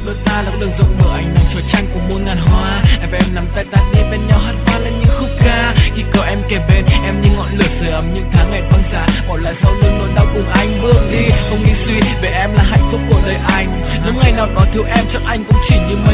đôi ta là đường rộng mở ánh nắng trói trang của muôn ngàn hoa. Em và em nắm tay ta đi bên nhau hát vang lên những khúc ca. Khi có em kề bên em như ngọn lửa sưởi ấm những tháng ngày băng giá. Bỏ lại sau lưng nỗi đau cùng anh bước đi, không nghĩ suy về em là hạnh phúc của đời anh. Nếu ngày nào đó thiếu em chắc anh cũng chỉ như mây